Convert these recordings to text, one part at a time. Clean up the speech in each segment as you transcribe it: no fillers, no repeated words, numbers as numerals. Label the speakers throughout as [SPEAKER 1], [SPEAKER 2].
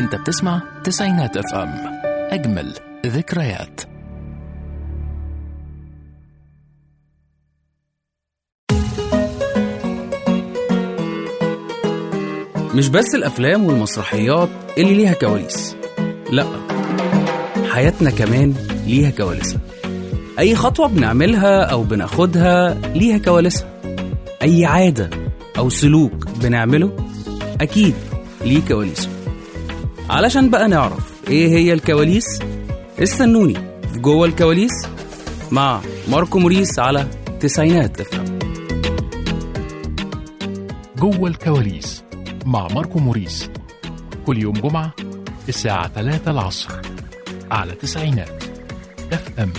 [SPEAKER 1] انت بتسمع تسعينات اف ام، اجمل ذكريات.
[SPEAKER 2] مش بس الأفلام والمسرحيات اللي ليها كواليس، لأ، حياتنا كمان ليها كواليسها. أي خطوة بنعملها أو بناخدها ليها كواليسها. أي عادة أو سلوك بنعمله أكيد ليه كواليسه. علشان بقى نعرف إيه هي الكواليس، استنوني في جوه الكواليس مع ماركو موريس على تسعينات اف ام.
[SPEAKER 1] جوه الكواليس مع ماركو موريس، كل يوم جمعة الساعة 3 العصر على تسعينات اف ام.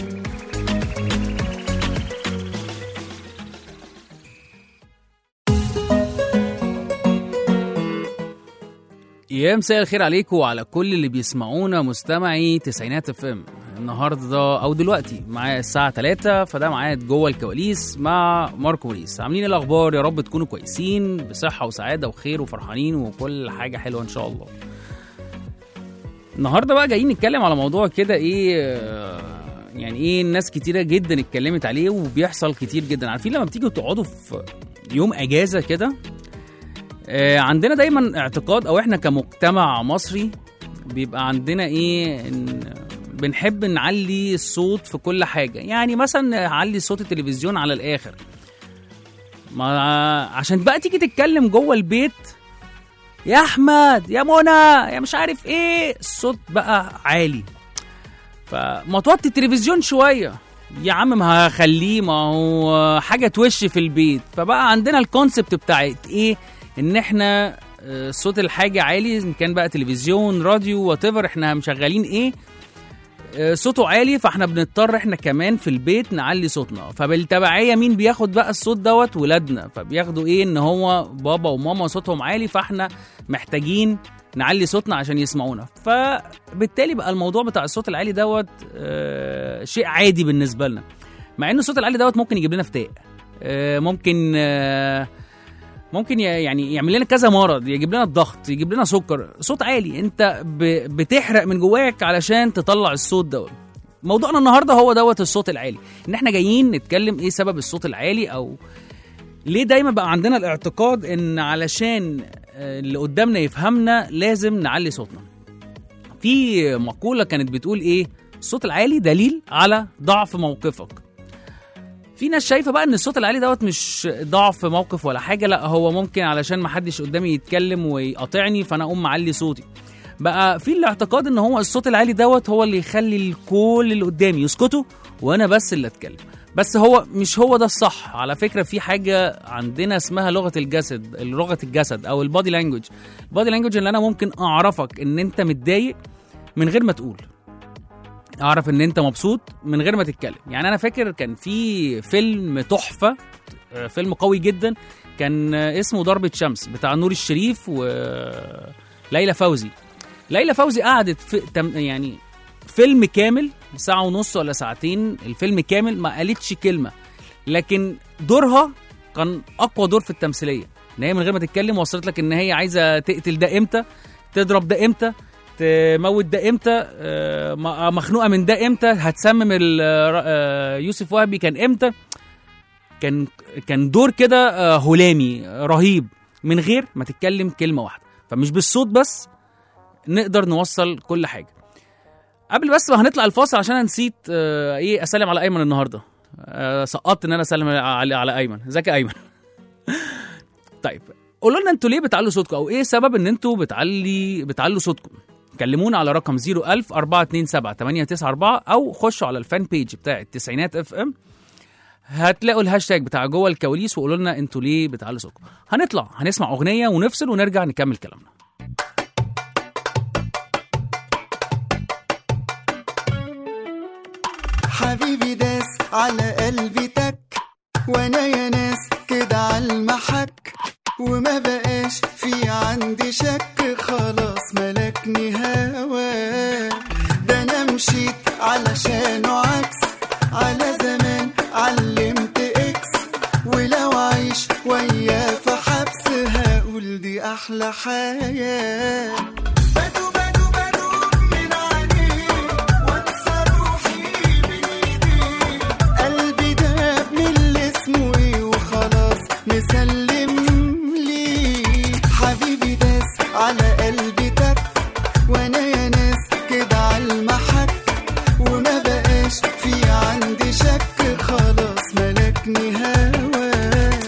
[SPEAKER 2] يا مساء الخير عليكم وعلى كل اللي بيسمعونا مستمعي تسعينات اف ام. النهارده او دلوقتي معايا الساعه 3، فده ميعاد جوه الكواليس مع ماركو موريس. عاملين الاخبار؟ يا رب تكونوا كويسين بصحه وسعاده وخير وفرحانين وكل حاجه حلوه ان شاء الله. النهارده بقى جايين نتكلم على موضوع كده يعني ايه الناس كتيره جدا اتكلمت عليه وبيحصل كتير جدا. عارفين لما بتيجوا تقعدوا في يوم اجازه كده، عندنا دايما اعتقاد، او احنا كمجتمع مصري بيبقى عندنا بنحب نعلي الصوت في كل حاجة. يعني مثلا نعلي صوت التلفزيون على الآخر، عشان بقى تيجي تتكلم جوه البيت، يا أحمد يا منى يا مش عارف ايه، الصوت بقى عالي. فما توطي التلفزيون شوية يا عم، ما هخليه، ما هو حاجة توش في البيت. فبقى عندنا الكونسبت بتاعت ايه، ان احنا صوت الحاجة عالي، ان كان بقى تلفزيون راديو واتيفر، احنا مشغلين ايه صوته عالي، فاحنا بنضطر احنا كمان في البيت نعلي صوتنا. فبالتبعية مين بياخد بقى الصوت دوت؟ ولادنا. فبياخدوا ايه، ان هو بابا وماما صوتهم عالي، فاحنا محتاجين نعلي صوتنا عشان يسمعونا. فبالتالي بقى الموضوع بتاع الصوت العالي دوت شيء عادي بالنسبة لنا، مع ان الصوت العالي دوت ممكن يجيب لنا فتاق، ممكن يعني يعمل لنا كذا مرض، يجيب لنا الضغط، يجيب لنا سكر. صوت عالي انت بتحرق من جواك علشان تطلع الصوت دوت. موضوعنا النهارده هو دوت الصوت العالي، ان احنا جايين نتكلم ايه سبب الصوت العالي، او ليه دايما بقى عندنا الاعتقاد ان علشان اللي قدامنا يفهمنا لازم نعلي صوتنا. في مقولة كانت بتقول ايه، الصوت العالي دليل على ضعف موقفك. في ناس شايفة بقى ان الصوت العالي دوت مش ضعف موقف ولا حاجة، لا هو ممكن علشان ما حدش قدامي يتكلم ويقاطعني فانا اقوم معلي صوتي. بقى في الاعتقاد ان هو الصوت العالي دوت هو اللي يخلي الكل اللي قدامي يسكتوا وانا بس اللي اتكلم. بس هو مش هو ده الصح. على فكرة في حاجة عندنا اسمها لغة الجسد او البادي لانجوج. البادي لانجوج اللي انا ممكن اعرفك ان انت متضايق من غير ما تقول، اعرف ان انت مبسوط من غير ما تتكلم. يعني انا فاكر كان في فيلم تحفة، فيلم قوي جدا، كان اسمه ضربة شمس بتاع نور الشريف وليلى فوزي. ليلى فوزي قعدت يعني فيلم كامل 1.5 ساعة ولا ساعتين، الفيلم كامل ما قالتش كلمة، لكن دورها كان اقوى دور في التمثيلية. ان هي من غير ما تتكلم وصلت لك ان هي عايزة تقتل ده امتى، تضرب ده امتى، تموت ده امتى، مخنوقه من ده امتى، هتسمم يوسف وهبي كان امتى. كان دور كده هلامي رهيب من غير ما تتكلم كلمه واحده. فمش بالصوت بس نقدر نوصل كل حاجه. قبل بس ما هنطلع الفاصل، عشان انا نسيت اسلم على ايمن النهارده، سقطت ان انا اسلم على ايمن. ازيك يا ايمن؟ طيب قولوا لنا انتوا ليه بتعلوا صوتكم، او ايه سبب ان انتوا بتعلوا صوتكم؟ كلمونا على رقم 01000-427-894 او خشوا على الفان بيج بتاع التسعينات اف ام، هتلاقوا الهاشتاج بتاع جوه الكواليس، وقولوا لنا انتوا ليه بتعلوا صوتكم. هنطلع هنسمع اغنيه ونفصل ونرجع نكمل كلامنا.
[SPEAKER 3] حبيبي داس على قلبي تك، وانا يا ناس كده على المحك، وما بقاش في عندي شك، خلاص ملكني هوا. ده انا مشيت علشانه عكس، على زمان علمت اكس، ولو عيش وياه في حبس هقول دي احلى حياة. بدو بدو ملكني هواك.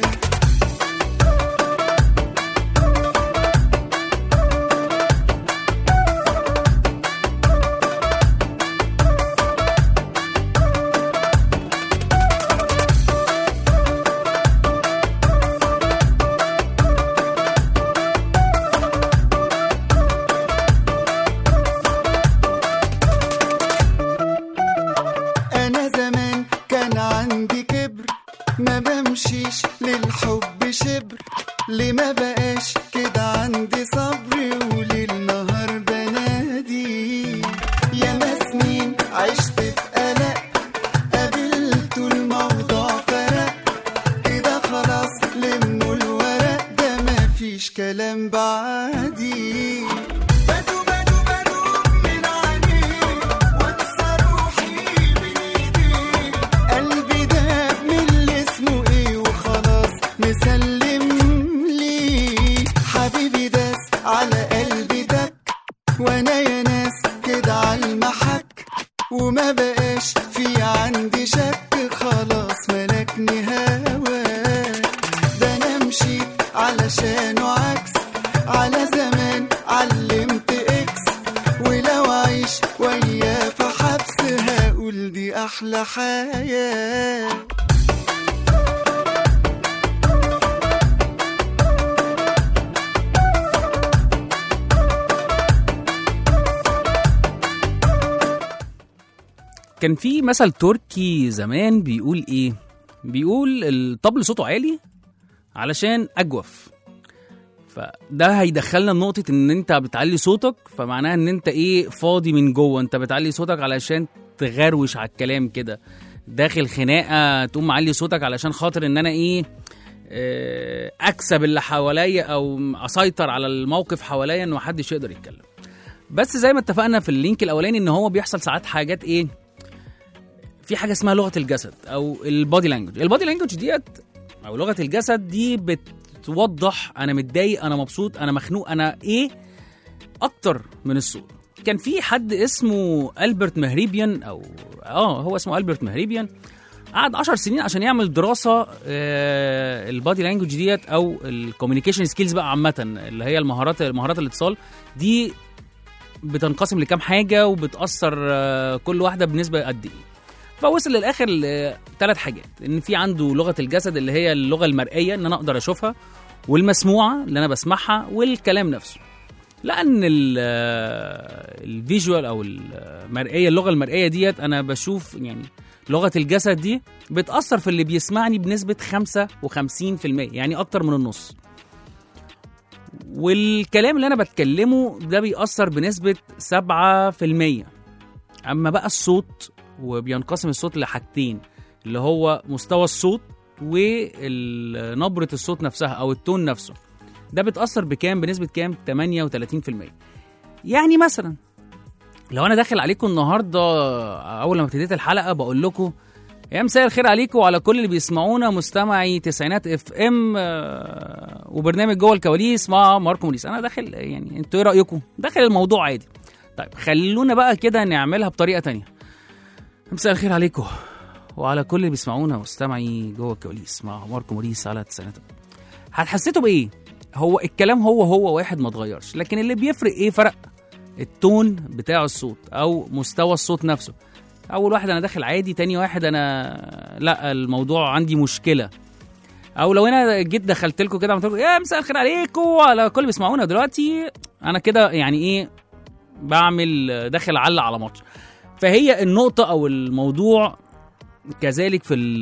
[SPEAKER 3] أنا زمان كان عندي كبر، ما بمشيش للحب شبر، ليه ما بقاش كده عندي صبر، وليل نهار بنادي. ياما سنين عشت في قلق، قابلت الموضوع فرق، كده خلاص لموا الورق، ده مفيش كلام بعدي. مسلم لي حبيبي داس على قلبي دك، وانا يا ناس كده عالمحك، وما بقاش في عندي شك، خلاص ملكني هواك. ده انا مشيت علشانه عكس، على زمان علمت اكس، ولو عيش وياه في حبس هقول دي احلى حياة.
[SPEAKER 2] كان في مثل تركي زمان بيقول ايه؟ بيقول الطبل صوته عالي علشان اجوف. فده هيدخلنا لنقطة ان انت بتعلي صوتك، فمعناها ان انت ايه؟ فاضي من جوه. انت بتعلي صوتك علشان تغروش على الكلام كده، داخل خناقة تقوم معلي صوتك علشان خاطر ان انا ايه؟ اكسب اللي حواليا او اسيطر على الموقف حواليا ان محدش يقدر يتكلم. بس زي ما اتفقنا في اللينك الاولاني ان هو بيحصل ساعات حاجات ايه؟ في حاجه اسمها لغه الجسد او البودي لانجوج. البودي لانجوج ديت او لغه الجسد دي بتوضح انا متضايق، انا مبسوط، انا مخنوق، انا ايه، اكتر من الصوت. كان في حد اسمه ألبرت مهريبيان او هو اسمه ألبرت مهريبيان، قعد 10 سنين عشان يعمل دراسه البودي لانجوج ديت او الكوميونيكيشن سكيلز بقى عامه، اللي هي مهارات الاتصال دي بتنقسم لكام حاجه وبتاثر كل واحده بنسبه قد ايه. فوصل للاخر ل3 حاجات: ان في عنده لغه الجسد اللي هي اللغه المرئيه ان انا اقدر اشوفها، والمسموعه اللي انا بسمعها، والكلام نفسه. لان الفيجوال او المرئيه، اللغه المرئيه ديت انا بشوف يعني لغه الجسد دي بتاثر في اللي بيسمعني بنسبه 55%، يعني اكتر من النص. والكلام اللي انا بتكلمه ده بيأثر بنسبه 7%. اما بقى الصوت، وبينقسم الصوت لحاجتين، اللي هو مستوى الصوت ونبرة الصوت نفسها او التون نفسه، ده بتأثر بكام؟ بنسبة كام؟ 38%. يعني مثلا لو انا داخل عليكم النهارده اول ما ابتديت الحلقه بقول لكم يا مساء الخير عليكم وعلى كل اللي بيسمعونا مستمعي تسعينات اف ام وبرنامج جوه الكواليس مع ماركو موريس، انا داخل يعني انتوا ايه رايكم؟ داخل الموضوع عادي. طيب خلونا بقى كده نعملها بطريقه تانية. مساء الخير عليكم وعلى كل اللي بيسمعونا مستمعي جوه الكواليس مع ماركو موريس على تسعينات. هتحسيتوا بايه؟ هو الكلام هو واحد ما اتغيرش، لكن اللي بيفرق ايه؟ فرق التون بتاع الصوت او مستوى الصوت نفسه. اول واحد انا داخل عادي، تاني واحد انا لا الموضوع عندي مشكله. او لو انا جيت دخلت لكم كده عملت لكم يا مساء الخير عليكم وعلى كل اللي بيسمعونا دلوقتي، انا كده يعني ايه؟ بعمل داخل على ماتش. فهي النقطه او الموضوع كذلك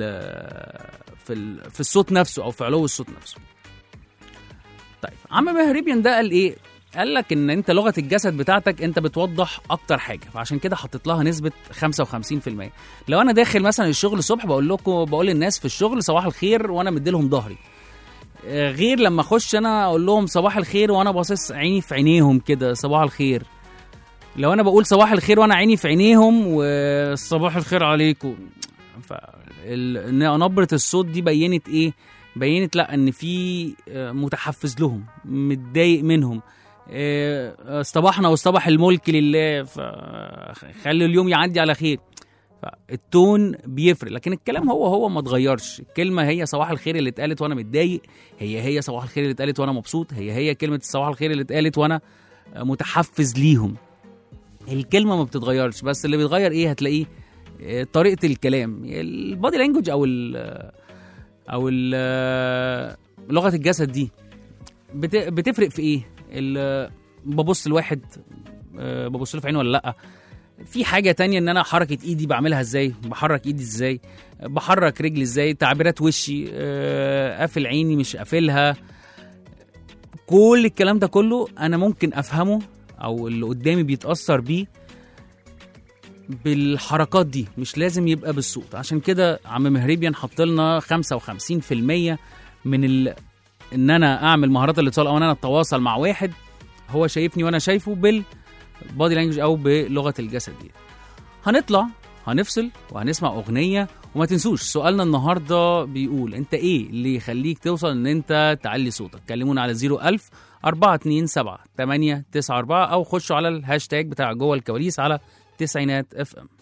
[SPEAKER 2] في الصوت نفسه او في علو الصوت نفسه. طيب عم مهربيان ده قال ايه؟ قال لك ان انت لغه الجسد بتاعتك انت بتوضح اكتر حاجه، فعشان كده حطيت لها نسبه 55%. لو انا داخل مثلا الشغل الصبح بقول للناس في الشغل صباح الخير وانا مديلهم ظهري، غير لما اخش انا اقول لهم صباح الخير وانا باصص عيني في عينيهم كده صباح الخير. لو انا بقول صباح الخير وانا عيني في عينيهم وصباح الخير عليكم، نبره الصوت دي بينت ايه؟ بينت لا ان في متحفز لهم، متضايق منهم، اصطبحنا واصطبح الملك لله، فخلوا اليوم يعدي على خير. فالتون بيفرق، لكن الكلام هو ما اتغيرش. الكلمه هي صباح الخير اللي اتقالت وانا متضايق، هي صباح الخير اللي اتقالت وانا مبسوط، هي كلمه صباح الخير اللي اتقالت وانا متحفز ليهم. الكلمه ما بتتغيرش، بس اللي بيتغير ايه؟ هتلاقيه طريقه الكلام، البادي لانجوج او لغه الجسد دي بتفرق في ايه؟ ببص لواحد ببص له في عينه ولا لا. في حاجه تانية ان انا حركه ايدي بعملها ازاي، بحرك ايدي ازاي، بحرك رجلي ازاي، تعبيرات وشي، قافل عيني مش قافلها. كل الكلام ده كله انا ممكن افهمه او اللي قدامي بيتاثر بيه بالحركات دي، مش لازم يبقى بالصوت. عشان كده عم مهربيان حط لنا 55% من ان انا اعمل مهارات الاتصال او ان انا اتواصل مع واحد هو شايفني وانا شايفه بالبادي لانجوج او بلغه الجسد دي. هنطلع هنفصل وهنسمع اغنيه. وما تنسوش سؤالنا النهارده بيقول انت ايه اللي يخليك توصل ان انت تعلي صوتك؟ كلمونا على 01000 427 894 او خشوا على الهاشتاج بتاع جوه الكواليس على تسعينات اف ام.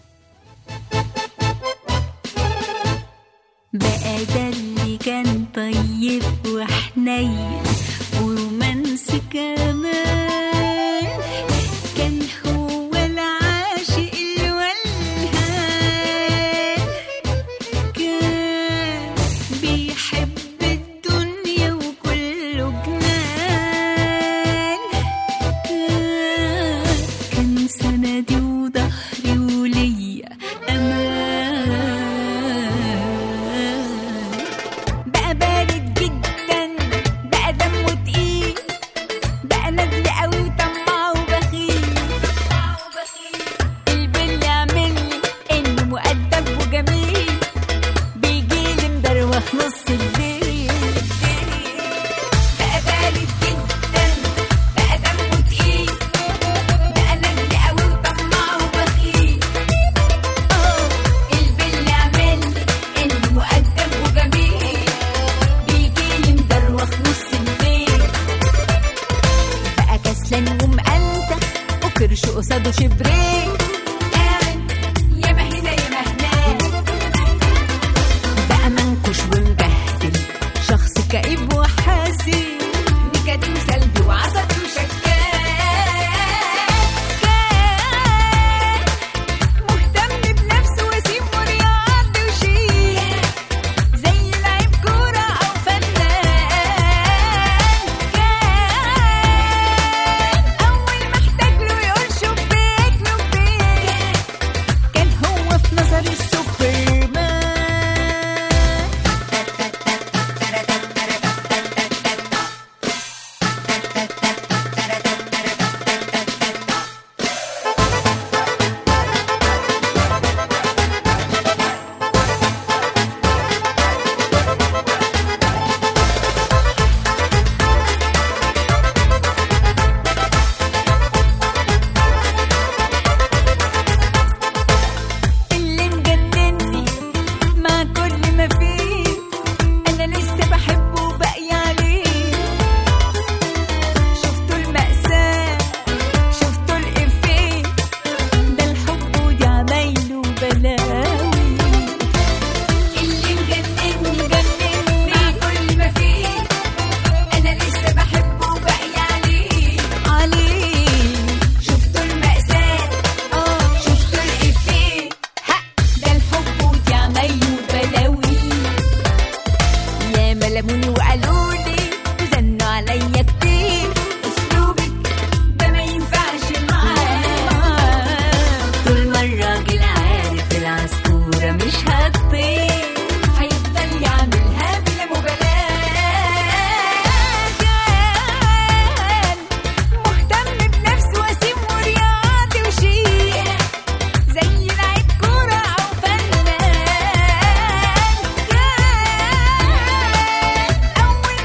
[SPEAKER 4] بقى ده اللي كان طيب وحنين ورومانسي كمان، كان هو العاشق الولهان، كان بيحب الدنيا وكله جنان، كان سندي وظهري وليا أمان. بقى بارد جدا، بقى دمه تقيل، بقى ندل قوي وطماع وبخيل، البل يعملني انه مؤدب وجميل، بيجيلي مدروخ نص الليل. بقى بارد جدا، بقى دمه تقيل، بقى ندل قوي وطماع وبخيل، البل يعملني انه مؤدب وجميل، بيجيلي مدروخ نص الليل. بقى كسلان ومقلتخ وكرش قصاده شبرين، قاعد ياما هنا ياما هناك، بقى منكش ومبهدل، شخص كئيب وحزين، نكد وسلبي وعصبي وشكاك، كان مهتم بنفسه وسيم ورياضي وشيك، زي لعيب كورة أو فنان، كان أول ما احتاج له يقول شبيك لبيك، كان هو في نظري السوبرمان. اللي مجنني مع كل ما فيه، أنا لسه بحبه وباقي عليه، شفتوا المأساة، شفتوا الإفيه، ده الحب ودي عمايله وبلاوي. اللي مجنني مع كل ما فيه، أنا لسه بحبه وباقي عليه، شفتوا المأساة، شفتوا الإفيه، ده الحب ودي عمايله وبلاوي. يا ملموني وقالولي وزنوا عليا كتير، أسلوبك ده ما ينفعش معاه، طول ما الراجل عارف العصفورة مش هتطير، هيفضل يعملها بلا مبالاة. كان مهتم بنفسه وسيم ورياضي وشيك، زي لعيب كورة أو فنان، كان أول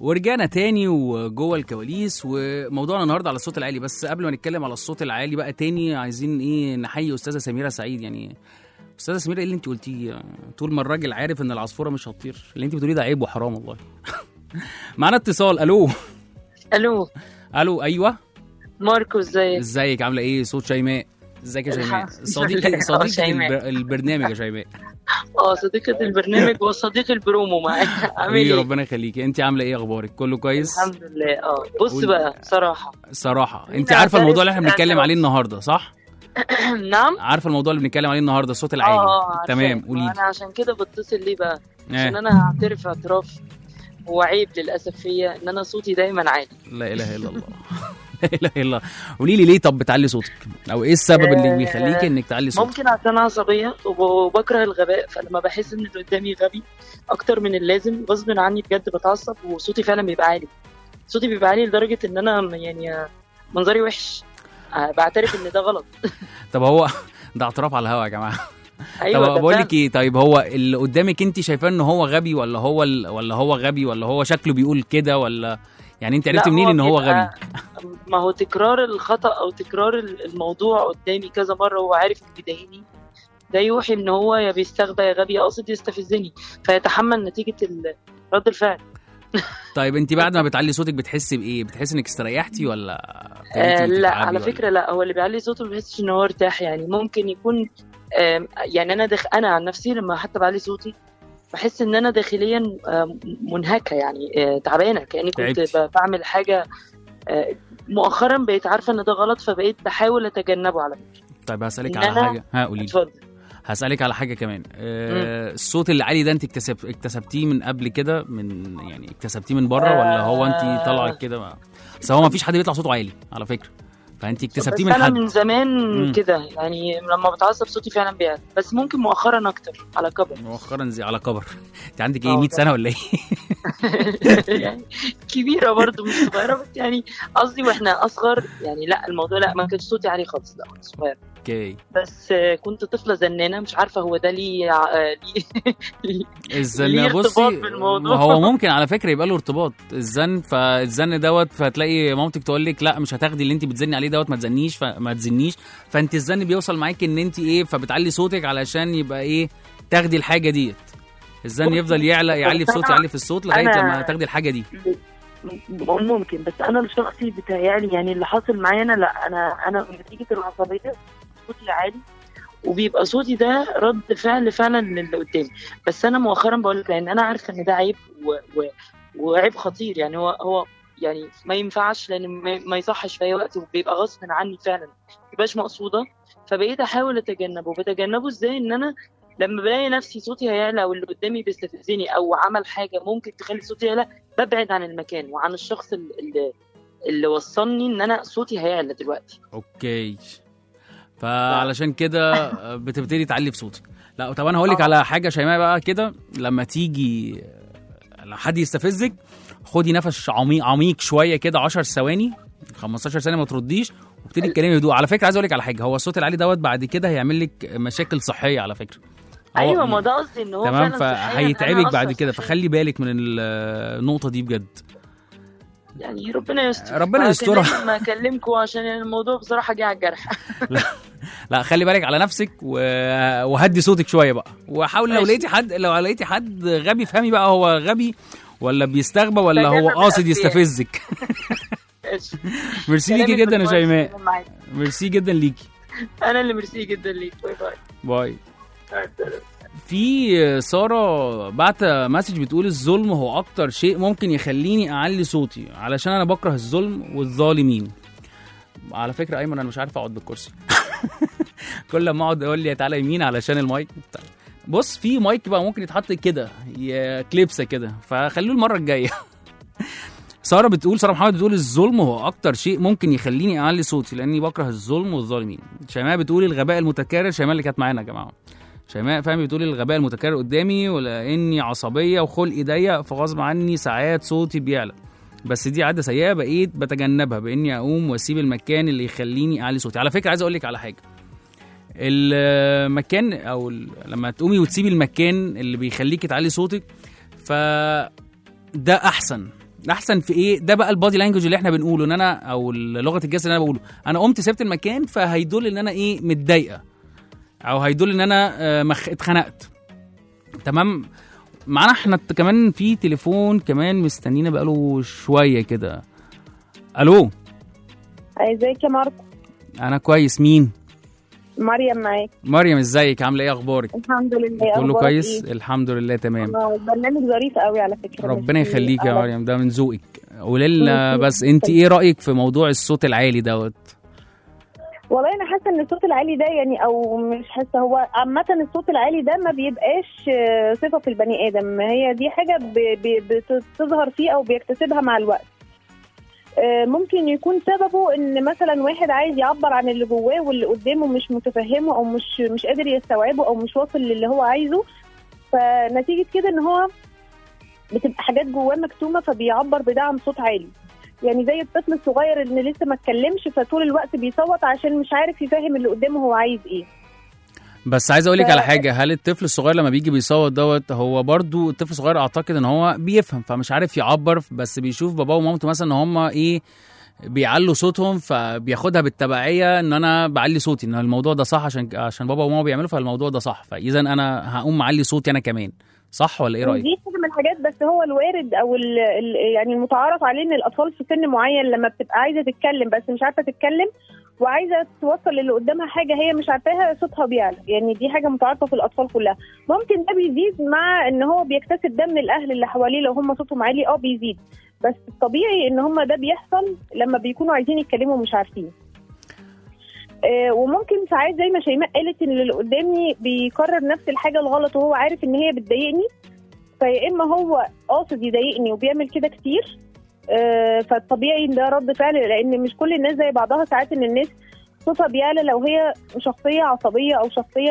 [SPEAKER 2] ورجعنا تاني وجوه الكواليس، وموضوعنا النهارده على الصوت العالي. بس قبل ما نتكلم على الصوت العالي بقى تاني، عايزين ايه نحيي استاذه سميره سعيد. يعني استاذه سميره، ايه اللي انت قلتيه؟ طول ما الراجل عارف ان العصفوره مش هتطير، اللي انت بتقوليه ده عيب وحرام والله. معانا اتصال. الو
[SPEAKER 5] الو
[SPEAKER 2] الو. ايوه
[SPEAKER 5] ماركو،
[SPEAKER 2] ازيك؟ عامله ايه؟ صوت شيماء. ازيك يا شيماء؟ صديقة البرنامج يا شيماء.
[SPEAKER 5] صديقة البرنامج وصديق البرومو معاك. عامل ايه؟
[SPEAKER 2] ربنا يخليكي. انت عامله ايه؟ اخبارك كله كويس؟
[SPEAKER 5] الحمد لله. بص بقى، صراحه
[SPEAKER 2] انت عارفه الموضوع اللي احنا بنتكلم عليه النهارده صح؟
[SPEAKER 5] نعم،
[SPEAKER 2] عارفه الموضوع اللي بنتكلم عليه النهارده، الصوت العالي. تمام، قولي لي.
[SPEAKER 5] انا عشان كده بتصل ليه بقى؟ عشان انا هعترف اعتراف وعيب للاسف فيا ان انا صوتي دايما عالي.
[SPEAKER 2] لا اله الا الله. لا اله الا الله. قولي لي ليه طب بتعلي صوتك، او ايه السبب اللي بيخليكي انك تعلي صوتك؟
[SPEAKER 5] ممكن عشان عصبيه وبكره الغباء، فلما بحس ان اللي قدامي غبي اكتر من اللازم غصب عني بجد بتعصب، وصوتي فعلا بيبقى عالي. صوتي بيبقى عالي لدرجه ان انا يعني منظري وحش. بعترف ان ده غلط.
[SPEAKER 2] طب هو ده اعتراف على الهوا يا جماعه.
[SPEAKER 5] ايوه،
[SPEAKER 2] طب بقول لك ايه، طيب هو اللي قدامك انت شايفاه ان هو غبي، ولا هو غبي، ولا هو شكله بيقول كده، ولا يعني انت عرفتي منين ان هو غبي؟
[SPEAKER 5] ما هو تكرار الخطأ او تكرار الموضوع قدامي كذا مره وهو عارف ان بيضايقني، ده يوحي ان هو يا بيستغبى يا غبي، قاصد يستفزني، فيتحمل نتيجه رد الفعل.
[SPEAKER 2] طيب انت بعد ما بتعلي صوتك بتحسي بايه؟ بتحسي انك استريحتي ولا
[SPEAKER 5] لا على فكره لا، هو اللي بيعلي صوته ما بيحسش ان هو ارتاح. يعني ممكن يكون يعني انا عن نفسي لما حتى بعلي صوتي بحس ان انا داخليا منهكه، يعني تعبانه، كاني كنت بعمل حاجه. مؤخرا بقيت عارفه ان ده غلط، فبقيت بحاول اتجنبه على فكره.
[SPEAKER 2] طيب هسالك على حاجه. قولي.
[SPEAKER 5] اتفضل.
[SPEAKER 2] هسالك على حاجه كمان. الصوت العالي ده انت اكتسبتيه من قبل كده، يعني اكتسبتيه من بره، ولا هو انت طالعه كده؟ بس هو ما فيش حد بيطلع صوته عالي على فكره، فانت اكتسبتيه من حد.
[SPEAKER 5] انا من زمان كده، يعني لما بتعصب صوتي فعلا بيعلى، بس ممكن مؤخرا اكتر على كبر.
[SPEAKER 2] مؤخرا زي على كبر. انت عندك ايه 100 سنه ولا ايه؟
[SPEAKER 5] يعني كبيره برضو مش صغيره، بس يعني قصدي واحنا اصغر يعني لا الموضوع لا ما كانش صوتي عالي خالص، لا كنت صغير.
[SPEAKER 2] اوكي.
[SPEAKER 5] بس كنت طفله زنانه، مش عارفه هو ده ليه
[SPEAKER 2] الزن. بصي هو ممكن على فكره يبقى له ارتباط الزن، فالزن دوت فتلاقي مامتك تقول لك لا مش هتاخدي اللي انت بتزني عليه دوت، ما تزنيش، فانت الزن بيوصل معاكي ان انت ايه، فبتعلي صوتك علشان يبقى ايه، تاخدي الحاجه ديت. الزن يفضل يعلي في صوت، يعلي في الصوت لغايه لما تاخدي الحاجه دي.
[SPEAKER 5] ممكن، بس انا الشخصي بتاعي يعني اللي حاصل معايا انا لا، انا نتيجه العصبيه صوتي عالي، وبيبقى صوتي ده رد فعل فعلا للي قدامي. بس انا مؤخرا بقول لك لان انا عارفه ان ده عيب وعيب خطير. يعني هو يعني ما ينفعش، لان ما يصحش في اي وقت، وبيبقى غصب عني فعلا، ما بيبقاش مقصوده. فبقيت احاول بتجنبه ازاي؟ ان انا لما بلاقي نفسي صوتي هيعلى واللي قدامي بيستفزني او عمل حاجه ممكن تخلي صوتي يعلى، ببعد عن المكان وعن الشخص اللي وصلني ان انا صوتي هيعلى دلوقتي.
[SPEAKER 2] اوكي. فعلشان كده بتبتدي تعلي في صوتك. لا طب انا هقول لك على حاجه شيماء بقى كده، لما تيجي حد يستفزك خدي نفس عميق شويه كده 10 ثواني 15 ثانيه، ما ترديش، وابتدي تتكلمي بهدوء. على فكره عايز اقول لك على حاجه، هو الصوت العالي دوت بعد كده هيعمل لك مشاكل صحيه على فكره.
[SPEAKER 5] ايوه، ما ده قصدي ان هو
[SPEAKER 2] تمام، فهيتعبك بعد كده، فخلي بالك من النقطه دي بجد.
[SPEAKER 5] يعني ربنا يستر.
[SPEAKER 2] ربنا يسترها.
[SPEAKER 5] ما اكلمكم عشان الموضوع بصراحه جه على الجرح.
[SPEAKER 2] لا خلي بالك على نفسك وهدي صوتك شويه بقى، وحاول لو لقيتي حد غبي فهمي بقى هو غبي ولا بيستغبى ولا هو قاصد يستفزك. ميرسي ليكي جدا يا شيماء. ميرسي جدا ليكي.
[SPEAKER 5] انا اللي ميرسي جدا ليك. باي.
[SPEAKER 2] في سارة بعت مسج بتقول الظلم هو اكتر شيء ممكن يخليني اعلي صوتي، علشان انا بكره الظلم والظالمين. على فكرة ايمن انا مش عارف اقعد بالكرسي. كل ما اقعد يقول لي تعالى يمين علشان المايك. بص في مايك بقى ممكن يتحط كده كليبسه كده، فخلوه المرة الجاية. سارة محمد بتقول الظلم هو اكتر شيء ممكن يخليني اعلي صوتي لاني بكره الظلم والظالمين. شيماء بتقول الغباء المتكرر، شيماء اللي كانت معانا يا جماعه. شيماء فهمي بتقول الغباء المتكرر قدامي ولاني عصبيه وخلقي ضيق فغصب عني ساعات صوتي بيعلى، بس دي عاده سيئه بقيت بتجنبها باني اقوم واسيب المكان اللي يخليني اعلي صوتي. على فكره عايز اقول لك على حاجه، المكان او لما تقومي وتسيبي المكان اللي بيخليكي تعلي صوتك فده احسن. احسن في ايه؟ ده بقى البادي لانجوج اللي احنا بنقوله، ان انا او لغه الجسد اللي انا بقوله، انا قمت سبت المكان فهيدل ان انا ايه متضايقه، او هيدل ان انا اتخنقت. تمام. معانا احنا كمان في تليفون كمان مستنينا بقاله شويه كده. الو.
[SPEAKER 6] ازيك يا ماركو؟
[SPEAKER 2] انا كويس. مين؟
[SPEAKER 6] مريم معاك.
[SPEAKER 2] مريم ازيك؟ عامله ايه؟ اخبارك؟
[SPEAKER 6] الحمد لله.
[SPEAKER 2] كله كويس؟
[SPEAKER 6] إيه؟
[SPEAKER 2] الحمد لله تمام.
[SPEAKER 6] برنامج ظريف قوي على فكره.
[SPEAKER 2] ربنا يخليك يا مريم، ده من ذوقك. قولي لنا بس انت ايه رايك في موضوع الصوت العالي دوت؟
[SPEAKER 6] والله انا حاسه ان الصوت العالي ده يعني، او مش حاسه، هو عامه الصوت العالي ده ما بيبقاش صفه في البني ادم، هي دي حاجه بتظهر فيه او بيكتسبها مع الوقت. ممكن يكون سببه ان مثلا واحد عايز يعبر عن اللي جواه واللي قدامه مش متفهمه او مش قادر يستوعبه او مش واصل للي هو عايزه، فنتيجه كده ان هو بتبقى حاجات جواه مكتومه فبيعبر بده عن صوت عالي. يعني زي الطفل الصغير اللي لسه ما اتكلمش فطول الوقت بيصوت عشان مش عارف يفهم اللي قدامه هو عايز ايه.
[SPEAKER 2] بس عايز اقول لك على حاجه، هل الطفل الصغير لما بيجي بيصوت دوت، هو برضو الطفل الصغير اعتقد ان هو بيفهم فمش عارف يعبر، بس بيشوف باباه ومامته مثلا ان هم ايه بيعلوا صوتهم، فبياخدها بالتبعيه ان انا بعلي صوتي، ان الموضوع ده صح عشان بابا وماما بيعملوا، فالموضوع ده صح، فاذا انا هقوم معلي صوتي انا كمان. صح ولا ايه رايك؟
[SPEAKER 6] دي حاجه من الحاجات، بس هو الوارد او يعني المتعارف عليه ان الاطفال في سن معين لما بتبقى عايزه تتكلم بس مش عارفه تتكلم وعايزه توصل للي قدامها حاجه هي مش عارفاها، صوتها بيعلى. يعني دي حاجه متعارفه في الاطفال كلها. ممكن ده بيزيد مع ان هو بيكتسب ده من الاهل اللي حواليه، لو هم صوتهم عالي بيزيد، بس الطبيعي ان هم ده بيحصل لما بيكونوا عايزين يتكلموا ومش عارفين. وممكن ساعات زي ما شيماء قالت ان اللي قدامي بيكرر نفس الحاجه الغلط وهو عارف ان هي بتضايقني، فيا اما هو قاصد يضايقني وبيعمل كده كتير، فالطبيعي ان ده رد فعل، لان مش كل الناس زي بعضها. ساعات ان الناس صوتها بيعلى لو هي شخصيه عصبيه او شخصيه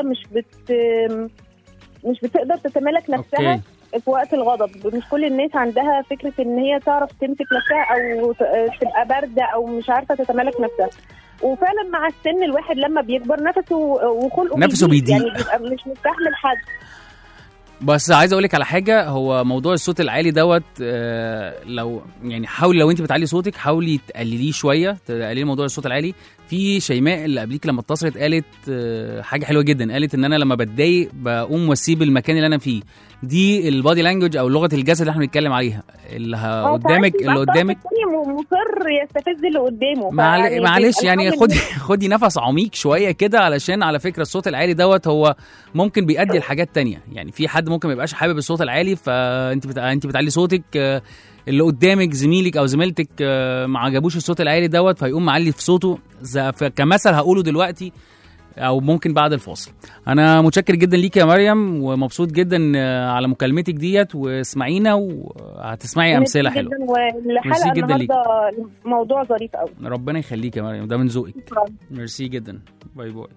[SPEAKER 6] مش بتقدر تتمالك نفسها. أوكي. في وقت الغضب مش كل الناس عندها فكره ان هي تعرف تمسك نفسها او تبقى بارده او مش عارفه تتمالك نفسها. وفعلا مع السن الواحد لما بيكبر نفسه وخلقه
[SPEAKER 2] بيضيق،
[SPEAKER 6] يعني بيبقى مش مستحمل حد.
[SPEAKER 2] بس عايز اقول لك على حاجه، هو موضوع الصوت العالي دوت لو يعني حاولي، لو انت بتعلي صوتك حاولي تقلليه شويه، تقللي موضوع الصوت العالي. في شيماء اللي قبليك لما اتصلت قالت حاجه حلوه جدا، قالت ان انا لما بتضايق بقوم واسيب المكان اللي انا فيه. دي البادي لانجوج او لغه الجسد اللي احنا بنتكلم عليها، اللي قدامك
[SPEAKER 6] مصر يستفز اللي قدامه.
[SPEAKER 2] معلش يعني خدي نفس عميق شويه كده، علشان على فكره الصوت العالي دوت هو ممكن بيؤدي لحاجات تانية. يعني في حد ممكن ما يبقاش حابب الصوت العالي، فانت بتعلي صوتك، اللي قدامك زميلك او زميلتك ما عجبوش الصوت العالي دوت فيقوم معلي في صوته، كمثل هقوله دلوقتي او ممكن بعد الفاصل. انا متشكر جدا ليك يا مريم، ومبسوط جدا على مكالمتك ديت، واسمعينا وهتسمعي امثله حلوه.
[SPEAKER 6] الحلقه النهارده موضوع ظريف قوي.
[SPEAKER 2] ربنا يخليك يا مريم، ده من ذوقك. ميرسي جدا. باي باي.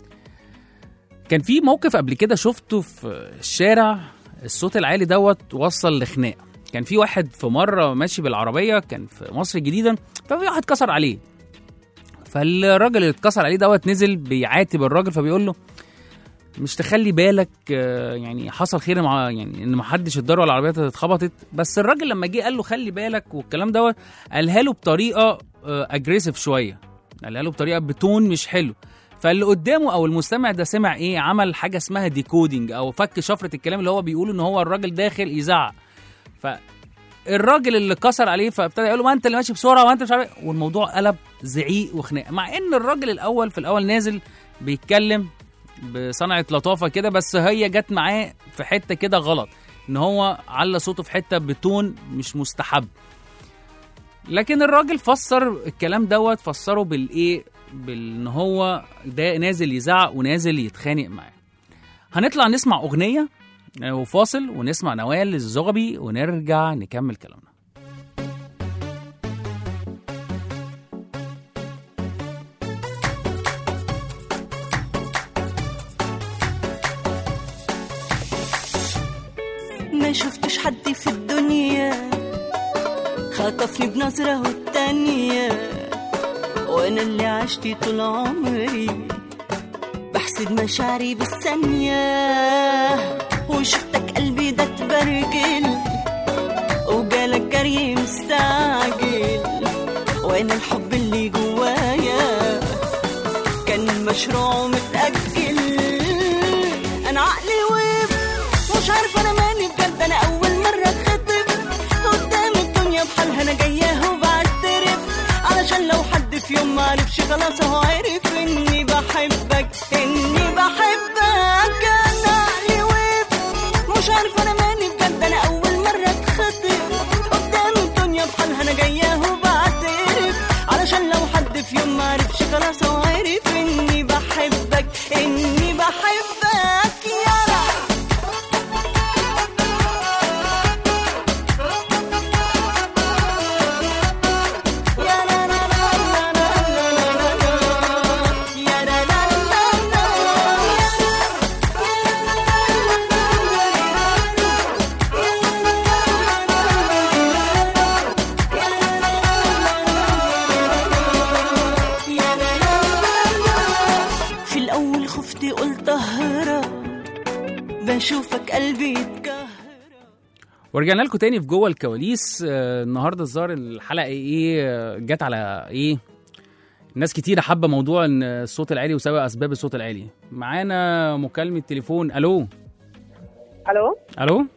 [SPEAKER 2] كان في موقف قبل كده شفته في الشارع، الصوت العالي دوت وصل لخناق. كان في واحد في مره ماشي بالعربيه، كان في مصر الجديده، ففي واحد كسر عليه، فالراجل اللي اتكسر عليه دوت نزل بيعاتب الراجل، فبيقول له مش تخلي بالك، يعني حصل خير مع يعني ان ما حدش اتضرر ولا العربيات اتخبطت. بس الراجل لما جه قال له خلي بالك والكلام دوت، قالها له بطريقه اجريسيف شويه، قالها له بطريقه بتون مش حلو. فاللي قدامه او المستمع ده سمع ايه، عمل حاجه اسمها ديكودينج او فك شفره الكلام اللي هو بيقوله، ان هو الراجل داخل يزعق. فالراجل اللي كسر عليه فابتدى يقول له ما انت اللي ماشي بسرعه وانت مش عارف، والموضوع قلب زعيق وخناق، مع ان الراجل الاول في الاول نازل بيتكلم بصنعه لطافه كده، بس هي جت معاه في حته كده غلط، ان هو على صوته في حته بتون مش مستحب. لكن الراجل فسر الكلام دوت، فسره بالايه، بان هو ده نازل يزعق ونازل يتخانق معاه. هنطلع نسمع اغنيه وفاصل، ونسمع نوال الزغبي، ونرجع نكمل كلامنا.
[SPEAKER 7] ما شفتش حد في الدنيا خطفني بنظرة والتانية، وانا اللي عشت طول عمري بحسد مشاعري بالثانية، وشفتك قلبي ده تبرجل وجالك جري مستعجل مشروع متأجل. انا عقلي ويب مش عارفه انا مالي بجد، انا اول مره اتخطب قدام الدنيا بحالها، انا جاياه وبعترف علشان لو حد في يوم معرفش خلاص هو عرف اني بحبك اني بحبك. انا عقلي ويب مش عارفه انا مالي بجد، انا اول مره اتخطب قدام الدنيا بحالها، انا جاياه وبعترف علشان لو حد في يوم معرفش خلاص هو عرف اني بحبك اني بحبك. يلا في الأول خفتي قلت أهرب بشوفك قلبي يتكهرب.
[SPEAKER 2] ورجعنا لكم تاني في جوه الكواليس. النهارده الظاهر الحلقه ايه جت على ايه، ناس كتير حابه موضوع ان الصوت العالي وسبب اسباب الصوت العالي. معانا مكالمه تليفون. الو
[SPEAKER 6] الو
[SPEAKER 2] الو.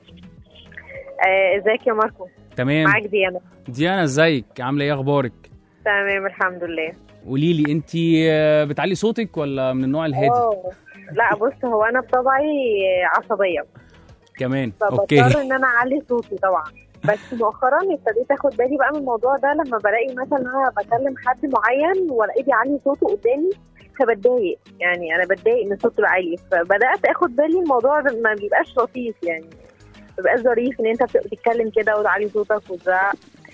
[SPEAKER 6] ازيك يا ماركو؟
[SPEAKER 2] تمام.
[SPEAKER 6] معاك ديانا.
[SPEAKER 2] ديانا ازيك، عامله ايه، اخبارك؟
[SPEAKER 6] تمام الحمد لله.
[SPEAKER 2] قولي لي انت بتعلي صوتك ولا من النوع الهادي؟
[SPEAKER 6] لا بص، هو انا بطبعي عصبيه
[SPEAKER 2] كمان.
[SPEAKER 6] فبضطر
[SPEAKER 2] اوكي.
[SPEAKER 6] ان انا اعلي صوتي طبعا، بس مؤخرا ابتديت اخد بالي بقى من الموضوع ده لما بلاقي مثلا انا بكلم حد معين والاقيه بيعلي صوته قدامي فبتضايق، يعني انا بتضايق من صوته العالي، فبدات اخد بالي الموضوع ما بيبقاش لطيف، يعني ما بيبقاش ظريف ان انت بتتكلم كده وتعلي صوتك وتزعق.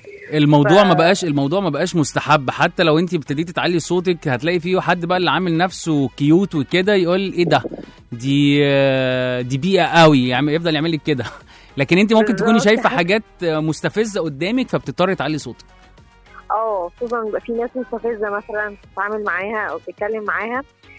[SPEAKER 2] الموضوع ما بقاش مستحب. حتى لو انت ابتديتي تعلي صوتك هتلاقي فيه حد بقى اللي عامل نفسه كيوت وكده يقول ايه ده، دي بيئه قوي، يعني يفضل يعمل لك كده. لكن انت ممكن تكوني شايفه حاجات مستفزه قدامك فبتضطري تعلي صوتك.
[SPEAKER 6] خصوصا بيبقى في ناس مستفزه مثلا بتتعامل معاها او بتتكلم معاها،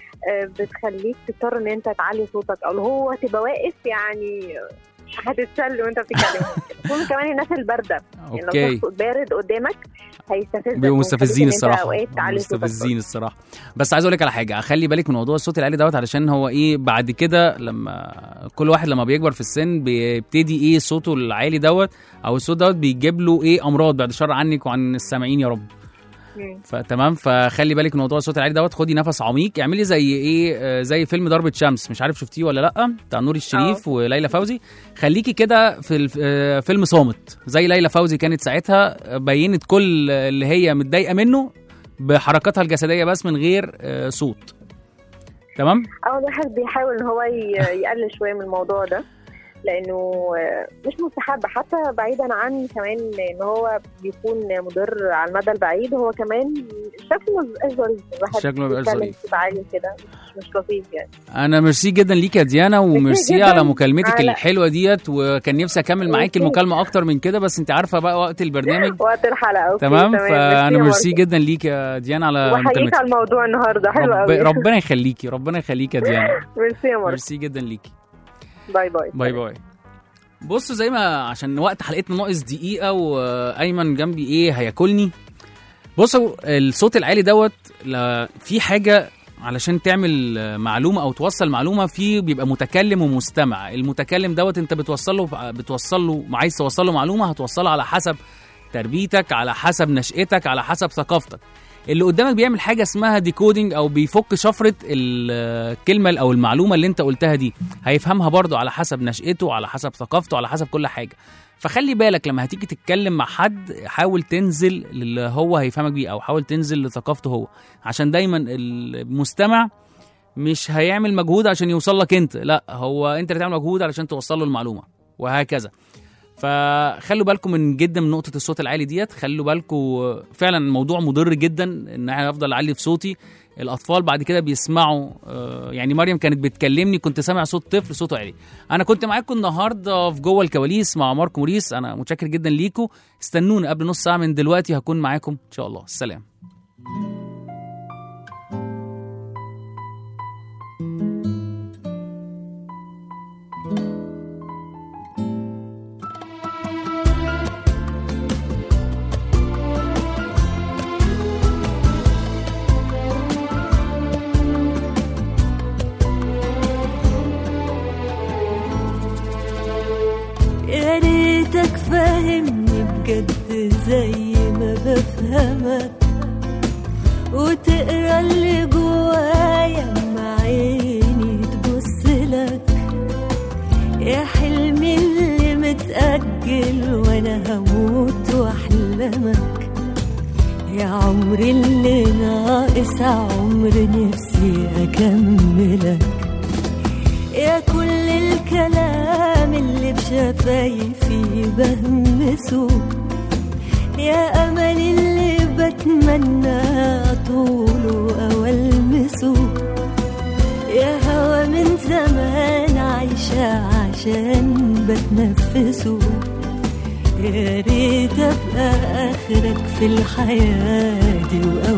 [SPEAKER 6] بتخليك تضطر ان انت تعلي صوتك، او هو تبقى واقف يعني هتتسل وانت بتتكلم. خصوصا كمان الناس البارده، يعني لو شخص بارد قدامك هيستفزك،
[SPEAKER 2] بيبقوا مستفزين الصراحه،
[SPEAKER 6] مستفزين
[SPEAKER 2] الصراحه. بس عايز اقول لك على حاجه، خلي بالك من موضوع الصوت العالي دوت، علشان هو ايه بعد كده لما كل واحد لما بيكبر في السن بيبتدي ايه صوته العالي دوت او الصوت دوت بيجيب له ايه امراض، بعد شر عنك وعن السامعين يا رب. فتمام، فخلي بالك من موضوع الصوت العالي دوت. خدي نفس عميق، اعملي زي ايه، زي فيلم ضربة شمس، مش عارف شفتيه ولا لا، بتاع نور الشريف وليلى فوزي. خليكي كده في فيلم صامت، زي ليلى فوزي كانت ساعتها بينت كل اللي هي متضايقه منه بحركاتها الجسديه بس من غير صوت. تمام.
[SPEAKER 6] الواحد بيحاول ان هو يقلل شويه من الموضوع ده، لانه مش مستحب، حتى بعيدا عن كمان ان هو بيكون مضر على المدى البعيد، هو كمان شكله مش ظريف،
[SPEAKER 2] شكله مش ظريف
[SPEAKER 6] عالي كده، مش لطيف يعني.
[SPEAKER 2] انا ميرسي جدا ليك يا ديانا، وميرسي على مكالمتك الحلوه ديت، وكان نفسي اكمل معاكي المكالمه اكتر من كده، بس انت عارفه بقى وقت البرنامج
[SPEAKER 6] وقت الحلقه.
[SPEAKER 2] تمام. فانا ميرسي جدا ليك يا ديانا على مكالمتك،
[SPEAKER 6] وحقيقة على الموضوع النهارده حلو قوي.
[SPEAKER 2] ربنا يخليكي يا ديانا.
[SPEAKER 6] ميرسي يا
[SPEAKER 2] ميرسي جدا ليكي.
[SPEAKER 6] باي باي
[SPEAKER 2] باي باي. بصوا زي ما عشان وقت حلقتنا ناقص دقيقة وأيمن جنبي إيه هياكلني. بصوا الصوت العالي دوت في حاجة علشان تعمل معلومة أو توصل معلومة، فيه بيبقى متكلم ومستمع. المتكلم دوت أنت بتوصل له عايز توصل له معلومة، هتوصلها على حسب تربيتك، على حسب نشأتك، على حسب ثقافتك. اللي قدامك بيعمل حاجه اسمها ديكودينج او بيفك شفره الكلمه او المعلومه اللي انت قلتها دي، هيفهمها برضو على حسب نشأته، على حسب ثقافته، على حسب كل حاجه. فخلي بالك لما هتيجي تتكلم مع حد، حاول تنزل اللي هو هيفهمك بيه، او حاول تنزل لثقافته هو، عشان دايما المستمع مش هيعمل مجهود عشان يوصل لك انت، لا هو انت اللي تعمل مجهود علشان توصل له المعلومه، وهكذا. فخلوا بالكم من جدا من نقطة الصوت العالي ديت. خلوا بالكم فعلا الموضوع مضر جدا ان انا افضل اعلي في صوتي. الاطفال بعد كده بيسمعوا، يعني مريم كانت بتكلمني كنت سامع صوت طفل صوته عالي. انا كنت معاكم النهارده في جوه الكواليس مع ماركو موريس، انا متشكر جدا ليكم. استنونا قبل نص ساعة من دلوقتي هكون معاكم ان شاء الله. السلام.
[SPEAKER 7] إنك فاهمني بجد زي ما بفهمك، وتقرا اللي جوايا مع عيني تبصلك. يا حلمي اللي متأجل وانا هموت واحلمك، يا عمري اللي ناقص عمر نفسي اكملك. يا كل الكلام اللي بشفايفي بهمسه، يا امل اللي بتمنى طوله او المسه. يا هوا من زمان عايشة عشان بتنفسه، يا ريت ابقى اخرك في الحياة دي